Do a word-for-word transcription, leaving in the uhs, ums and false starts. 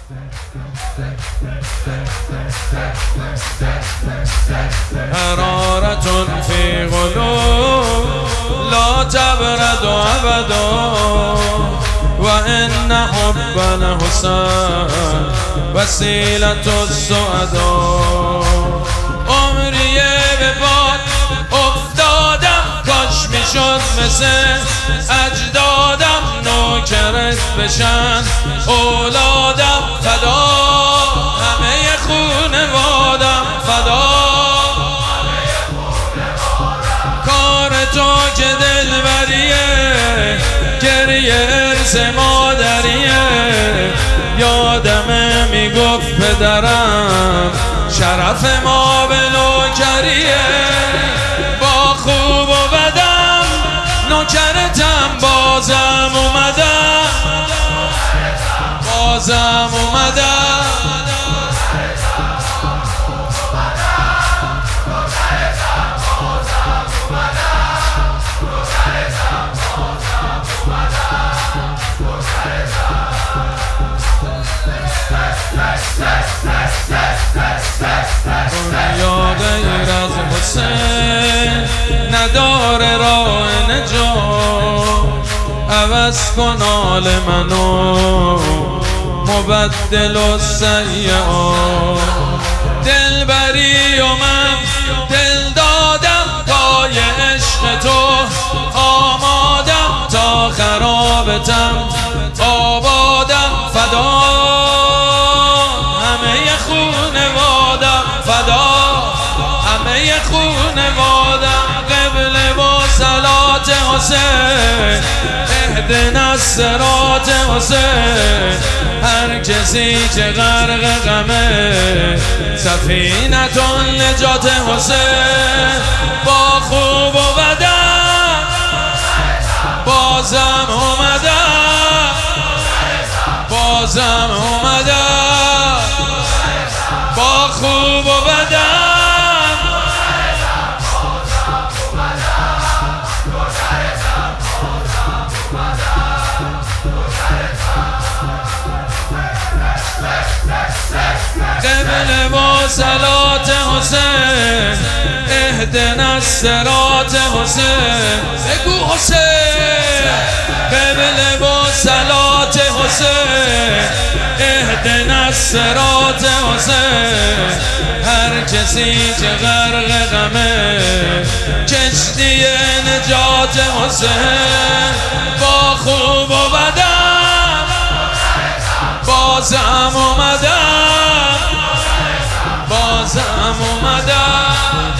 حرارة في قلوب لا تبرد أبدا وإن حب الحسین وسیلة السعداء. عمری به باد افتادم، کاش میشد مثل اجدادم نوکرت بشن اولادم فدا، همه خونوادم فدا. کار تو که دلبریه، گریه ارث مادریه. یادمه میگفت پدرم شرف ما به نوکریه. با خوب و بدم نوکرتم، بازم اومدم بازم اومدم. دنیا غیر از حسین نداره راه نجات. عوض کن حال منو مبدل السیئات. دلبری و من دل دادم پای عشق تو، آمادم تا خرابتم آبادم فدا. همه خونوادم فدا، همه خونوادم. قبله و صلات حسین، اهدنا الصراط حسین. هر کسی که غرق غمه، سفینة نجات حسین. با خوب و بدم بازم اومدم بازم اومدم. با خوب و بدم قبله و صلات حسین، اهدنا الصراط حسین. بگو حسین. قبله و صلات حسین، اهدنا الصراط حسین. هر کسی که غرق غمه، کشتی نجات حسین. با خوب و بدم بازم اومدم بازم اومدم.